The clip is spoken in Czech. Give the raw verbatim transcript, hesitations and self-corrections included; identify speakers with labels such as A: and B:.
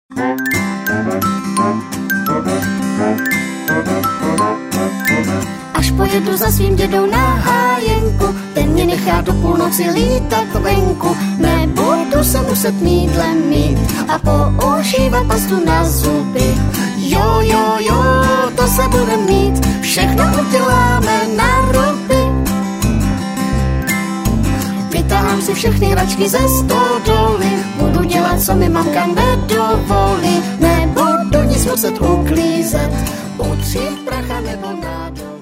A: Až pojedu za svým dědou na hájenku, ten mě nechá do půlnoci lítat venku. Nebudu se muset mýdlem mít a používat pastu na zuby. Jo, jo, jo, to se bude mít, všechno uděláme na ruby. Vytáhám si všechny hračky ze stodoly, budu dělat, co mi mamka nedovolí. Nebudu nic muset uklízet, utřít pracha nebo nádor.